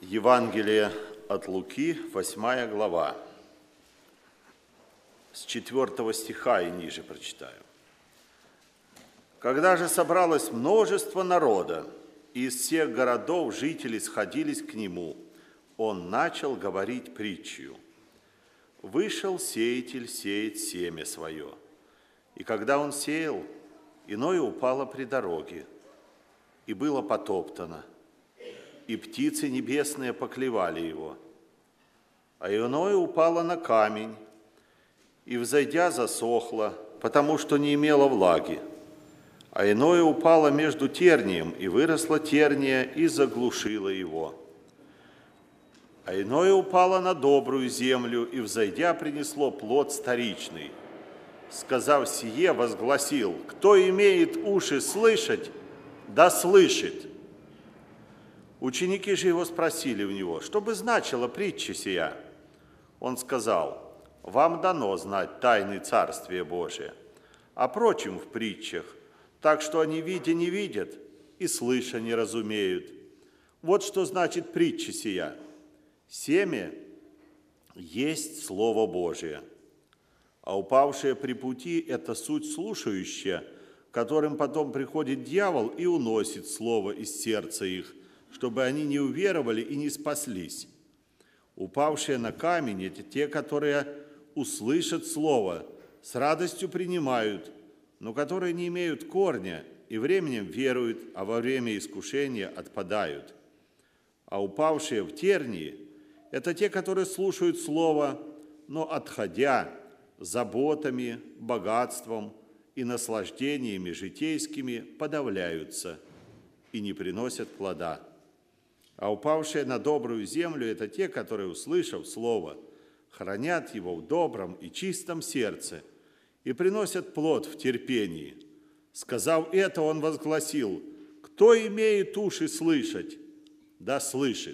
Евангелие от Луки, 8 глава, с 4 стиха и ниже прочитаю. «Когда же собралось множество народа, и из всех городов жители сходились к нему, он начал говорить притчью. Вышел сеятель сеять семя свое, и когда он сеял, иное упало при дороге, и было потоптано, и птицы небесные поклевали его. А иное упало на камень, и, взойдя, засохло, потому что не имело влаги. А иное упало между тернием, и выросла терния, и заглушила его. А иное упало на добрую землю, и, взойдя, принесло плод вторичный. Сказав сие, возгласил: кто имеет уши слышать, да слышит. Ученики же его спросили у него, что бы значила притча сия? Он сказал: вам дано знать тайны Царствия Божия, а прочим в притчах, так что они, видя, не видят, и слыша не разумеют. Вот что значит притча сия. Семя есть Слово Божие, а упавшее при пути – это суть слушающая, которым потом приходит дьявол и уносит слово из сердца их, чтобы они не уверовали и не спаслись. Упавшие на камень – это те, которые услышат слово, с радостью принимают, но которые не имеют корня и временем веруют, а во время искушения отпадают. А упавшие в тернии – это те, которые слушают слово, но, отходя, заботами, богатством и наслаждениями житейскими подавляются и не приносят плода. А упавшие на добрую землю – это те, которые, услышав слово, хранят его в добром и чистом сердце и приносят плод в терпении. Сказав это, он возгласил: кто имеет уши слышать, да слышит.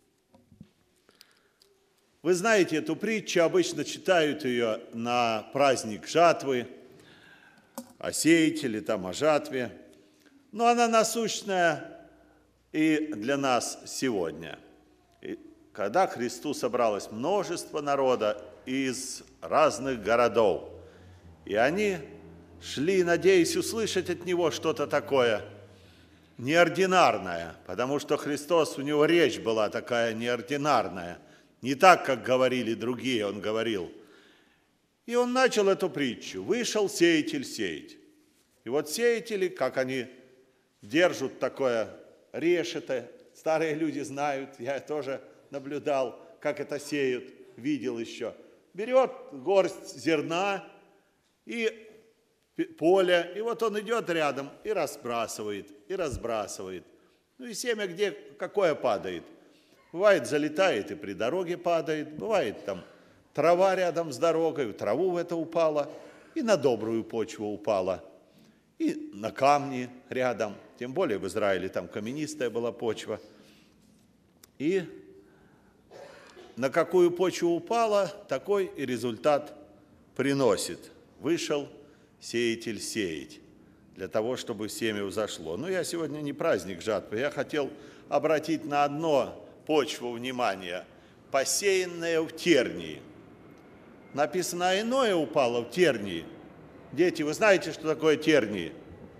Вы знаете эту притчу, обычно читают ее на праздник жатвы, о сеятеле, там, о жатве. Но она насущная и для нас сегодня. И когда к Христу собралось множество народа из разных городов, и они шли, надеясь услышать от Него что-то такое неординарное, потому что Христос, у Него речь была такая неординарная, не так, как говорили другие, Он говорил. И Он начал эту притчу. Вышел сеятель сеять. И вот сеятели, как они держат такое решето, старые люди знают, я тоже наблюдал, как это сеют, видел еще. Берет горсть зерна и поле, и вот он идет рядом и разбрасывает, и разбрасывает. Ну и семя где какое падает? Бывает, залетает и при дороге падает, бывает там трава рядом с дорогой, в траву в это упала, и на добрую почву упала, и на камни рядом, тем более в Израиле там каменистая была почва. И на какую почву упала, такой и результат приносит. Вышел сеятель сеять, для того, чтобы семя взошло. Но я сегодня не праздник жатвы, я хотел обратить на одно почву внимания, посеянное в тернии. Написано, а иное упало в тернии. Дети, вы знаете, что такое тернии?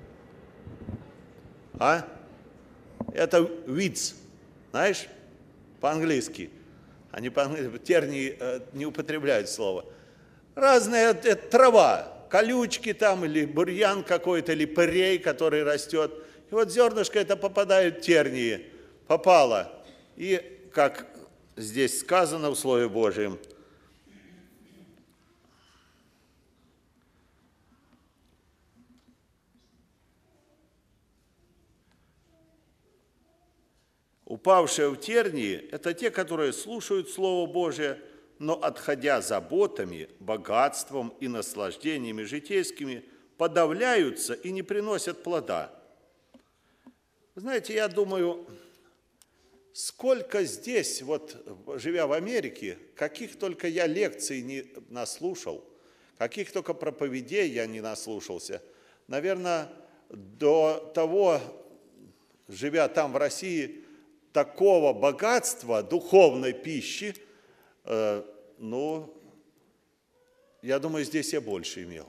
А? Это weeds, знаешь, по-английски. Они по-английски, тернии не употребляют слово. Разная это трава, колючки там, или бурьян какой-то, или пырей, который растет. И вот зернышко это попадает в тернии, попало. И, как здесь сказано в Слове Божьем, упавшие в тернии – это те, которые слушают Слово Божие, но, отходя заботами, богатством и наслаждениями житейскими, подавляются и не приносят плода. Знаете, я думаю, сколько здесь, вот живя в Америке, каких только я лекций не наслушал, каких только проповедей я не наслушался. Наверное, до того, живя там в России, такого богатства духовной пищи, я думаю, здесь я больше имел.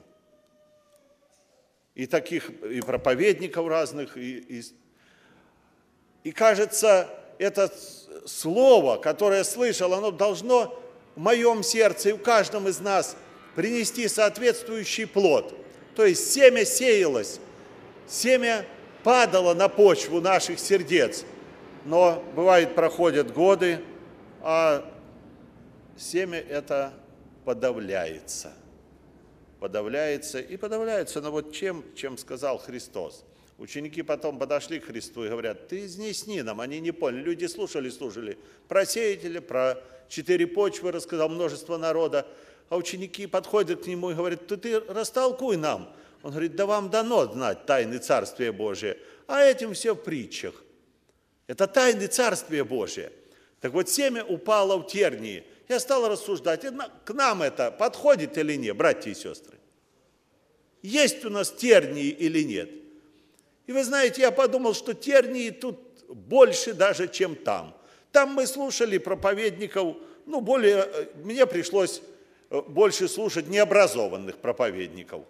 И таких, и проповедников разных, и кажется, это слово, которое я слышал, оно должно в моем сердце и в каждом из нас принести соответствующий плод. То есть семя сеялось, семя падало на почву наших сердец. Но бывает, проходят годы, а семя это подавляется. Подавляется, но вот чем сказал Христос. Ученики потом подошли к Христу и говорят: ты изнесни нам. Они не поняли. Люди слушали. Про сеятеля, про 4 почвы рассказал, множество народа. А ученики подходят к нему и говорят: ты растолкуй нам. Он говорит: да вам дано знать тайны Царствия Божия, а этим все в притчах. Это тайны Царствия Божия. Так вот, семя упало в тернии. Я стал рассуждать, к нам это подходит или нет, братья и сестры? Есть у нас тернии или нет? И вы знаете, я подумал, что тернии тут больше даже, чем там. Там мы слушали проповедников, мне пришлось больше слушать необразованных проповедников.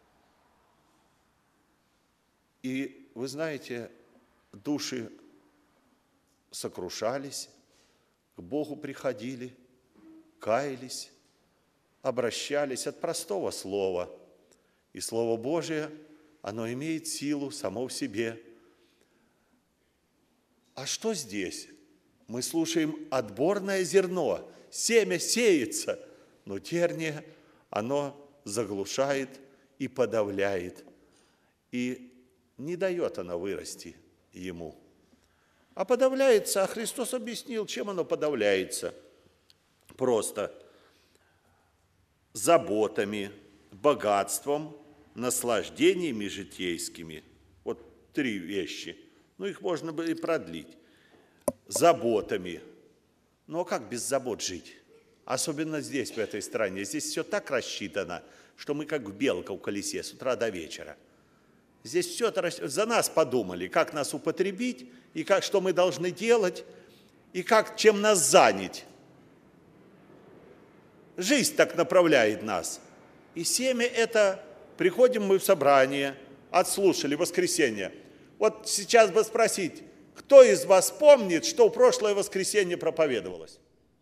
И вы знаете, души сокрушались, к Богу приходили, каялись, обращались от простого слова. И Слово Божие, оно имеет силу само в себе. А что здесь? Мы слушаем отборное зерно, семя сеется, но терние, оно заглушает и подавляет, и не дает оно вырасти ему. А подавляется, а Христос объяснил, чем оно подавляется. Просто заботами, богатством, наслаждениями житейскими. Вот 3 вещи. Их можно бы и продлить. Заботами. А как без забот жить? Особенно здесь, в этой стране. Здесь все так рассчитано, что мы как белка в колесе с утра до вечера. Здесь все это за нас подумали, как нас употребить, и что мы должны делать, и чем нас занять. Жизнь так направляет нас. И семя это, приходим мы в собрание, отслушали воскресенье. Вот сейчас бы спросить, кто из вас помнит, что в прошлое воскресенье проповедовалось?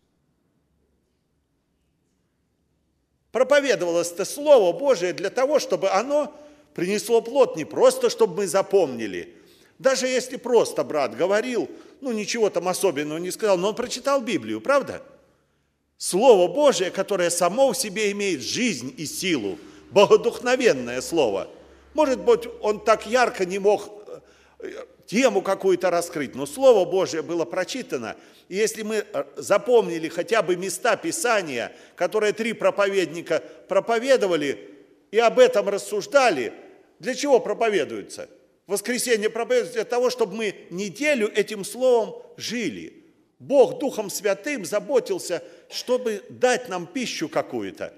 Проповедовалось это Слово Божие для того, чтобы оно принесло плод, не просто, чтобы мы запомнили. Даже если просто брат говорил, ничего там особенного не сказал, но он прочитал Библию, правда? Слово Божие, которое само в себе имеет жизнь и силу, богодухновенное слово. Может быть, он так ярко не мог тему какую-то раскрыть, но Слово Божие было прочитано. И если мы запомнили хотя бы места Писания, которые 3 проповедника проповедовали и об этом рассуждали, для чего проповедуется? В воскресенье проповедуется для того, чтобы мы неделю этим словом жили. Бог Духом Святым заботился, чтобы дать нам пищу какую-то.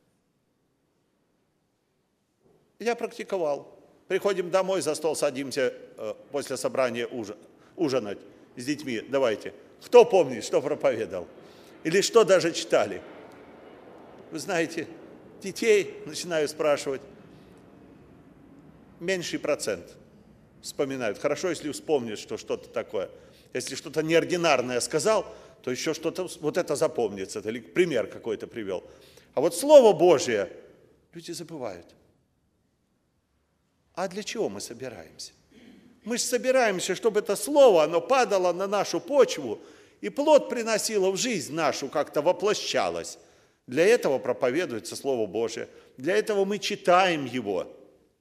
Я практиковал. Приходим домой, за стол садимся после собрания ужинать с детьми. Давайте. Кто помнит, что проповедовал? Или что даже читали? Вы знаете, детей начинаю спрашивать. Меньший процент вспоминают. Хорошо, если вспомнят, что что-то такое. Если что-то неординарное сказал, то еще что-то, вот это запомнится, или пример какой-то привел. А вот Слово Божие люди забывают. А для чего мы собираемся? Мы же собираемся, чтобы это Слово, оно падало на нашу почву, и плод приносило в жизнь нашу, как-то воплощалось. Для этого проповедуется Слово Божие. Для этого мы читаем его.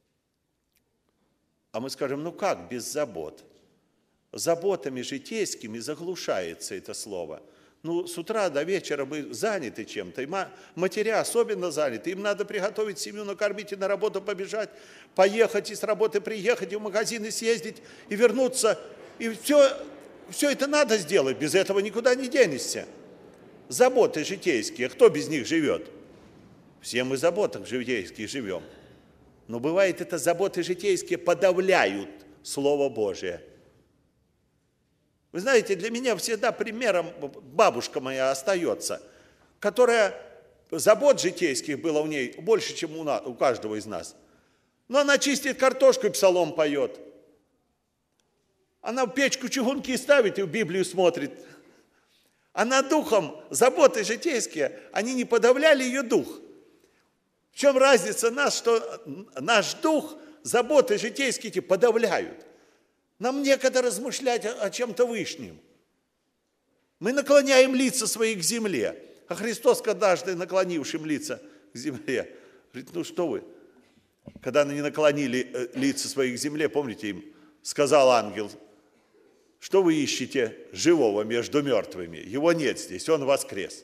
А мы скажем, как без забот? Заботами житейскими заглушается это слово. С утра до вечера мы заняты чем-то, и матеря особенно заняты. Им надо приготовить семью, накормить и на работу побежать, поехать и с работы приехать, и в магазины съездить, и вернуться. И все это надо сделать, без этого никуда не денешься. Заботы житейские, кто без них живет? Все мы в заботах житейских живем. Но бывает, это заботы житейские подавляют Слово Божие. Вы знаете, для меня всегда примером бабушка моя остается, которая забот житейских было у ней больше, чем у каждого из нас. Но она чистит картошку и псалом поет. Она в печку чугунки ставит и в Библию смотрит. Она духом, заботы житейские, они не подавляли ее дух. В чем разница нас, что наш дух, заботы житейские эти подавляют. Нам некогда размышлять о чем-то вышнем. Мы наклоняем лица свои к земле. А Христос, однажды наклонившим лица к земле, говорит, ну что вы, когда они наклонили лица свои к земле, помните, им сказал ангел, что вы ищете живого между мертвыми? Его нет здесь, он воскрес.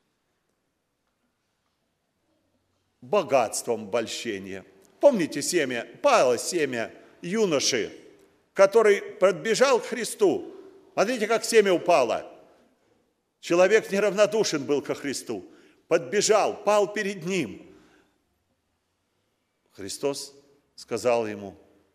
Богатством обольщение. Помните семя, пало семя юноши, который подбежал к Христу. Смотрите, как семя упало. Человек неравнодушен был ко Христу. Подбежал, пал перед ним. Христос сказал ему,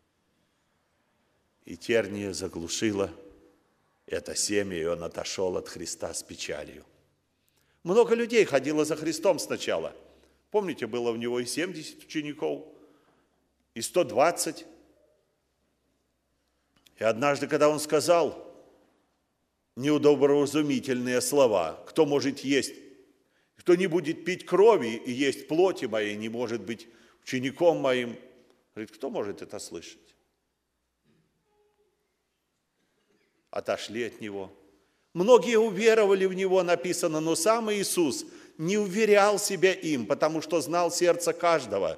и терния заглушила это семя, и он отошел от Христа с печалью. Много людей ходило за Христом сначала. Помните, было у него и 70 учеников, и 120. И однажды, когда он сказал неудоборазумительные слова, кто может есть, кто не будет пить крови и есть плоти моей, не может быть учеником моим. Говорит, кто может это слышать? Отошли от него. Многие уверовали в него, написано, но сам Иисус не уверял себя им, потому что знал сердце каждого.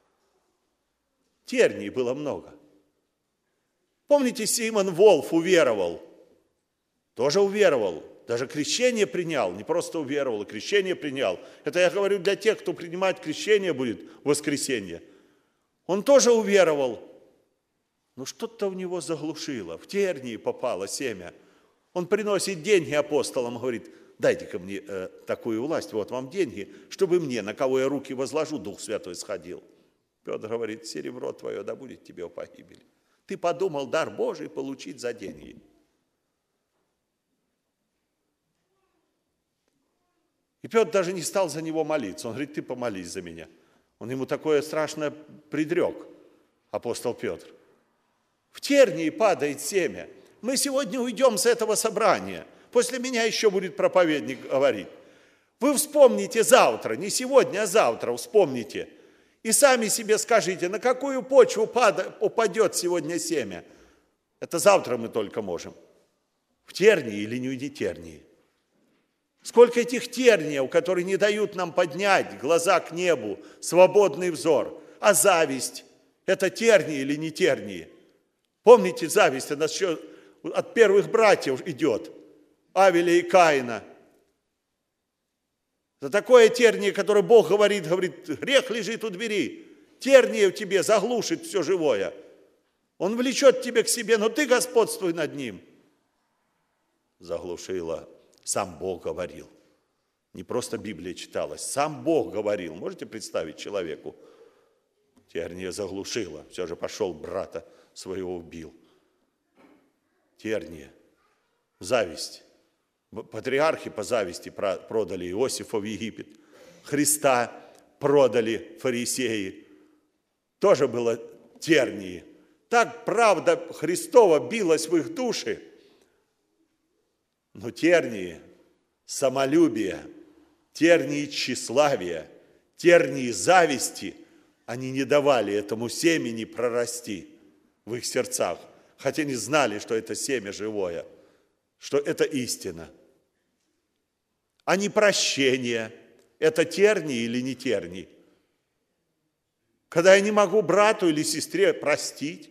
Терний было много. Помните, Симон Волф уверовал? Тоже уверовал. Даже крещение принял. Не просто уверовал, а крещение принял. Это я говорю для тех, кто принимает крещение будет в воскресенье. Он тоже уверовал. Но что-то у него заглушило. В тернии попало семя. Он приносит деньги апостолам, говорит, дайте-ка мне такую власть, вот вам деньги, чтобы мне, на кого я руки возложу, Дух Святой сходил. Петр говорит, серебро твое да будет тебе в погибель. Ты подумал дар Божий получить за деньги. И Петр даже не стал за него молиться. Он говорит, ты помолись за меня. Он ему такое страшное предрек, апостол Петр. В тернии падает семя. Мы сегодня уйдем с этого собрания. После меня еще будет проповедник говорить. Вы вспомните завтра, не сегодня, а завтра вспомните. И сами себе скажите, на какую почву упадет сегодня семя. Это завтра мы только можем. В тернии или не в тернии. Сколько этих терниев, которые не дают нам поднять глаза к небу, свободный взор. А зависть, это тернии или не тернии? Помните, зависть, она еще от первых братьев идет, Авеля и Каина. За такое терние, которое Бог говорит, грех лежит у двери, терние в тебе заглушит все живое. Он влечет тебя к себе, но ты господствуй над ним. Заглушила. Сам Бог говорил. Не просто Библия читалась, сам Бог говорил. Можете представить человеку? Терния заглушила. Все же пошел брата своего убил. Терния. Зависть. Патриархи по зависти продали Иосифа в Египет. Христа продали фарисеи. Тоже было тернии. Так правда Христова билась в их души. Но тернии самолюбия, тернии тщеславия, тернии зависти, они не давали этому семени прорасти в их сердцах, хотя не знали, что это семя живое, что это истина. А не прощение, это тернии или не тернии? Когда я не могу брату или сестре простить,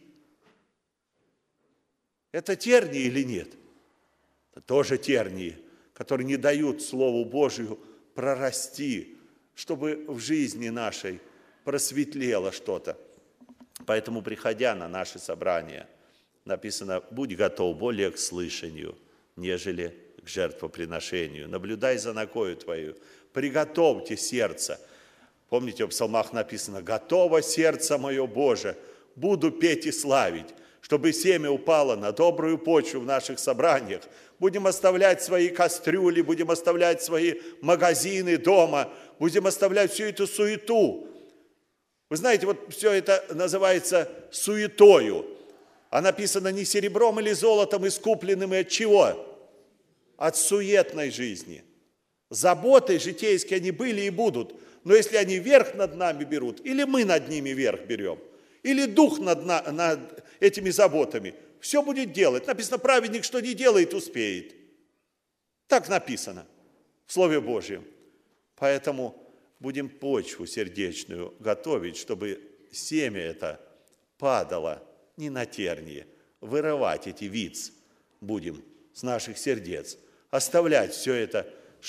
это тернии или нет? Это тоже тернии, которые не дают Слову Божию прорасти, чтобы в жизни нашей просветлело что-то. Поэтому, приходя на наши собрания, написано, будь готов более к слышанию, нежели к жертвоприношению. Наблюдай за ногою твою, приготовьте сердце. Помните, в псалмах написано, готово сердце мое, Боже, буду петь и славить. чтобы семя упало на добрую почву в наших собраниях. Будем оставлять свои кастрюли, будем оставлять свои магазины дома, будем оставлять всю эту суету. Вы знаете, вот все это называется суетою. А написано не серебром или золотом искупленным, и от чего? От суетной жизни. Заботы житейские они были и будут. Но если они верх над нами берут, или мы над ними верх берем, или дух над этими заботами, все будет делать. Написано, праведник, что не делает, успеет. Так написано в Слове Божьем. Поэтому будем почву сердечную готовить, чтобы семя это падало не на тернии. Вырывать эти виц будем с наших сердец. Оставлять все это,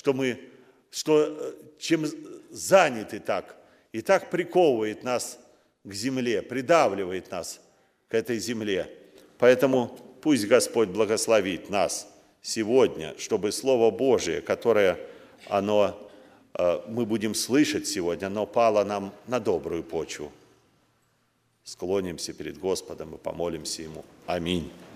чем заняты так, и так приковывает нас к земле, придавливает нас к этой земле. Поэтому пусть Господь благословит нас сегодня, чтобы Слово Божие, которое мы будем слышать сегодня, оно пало нам на добрую почву. Склонимся перед Господом и помолимся Ему. Аминь.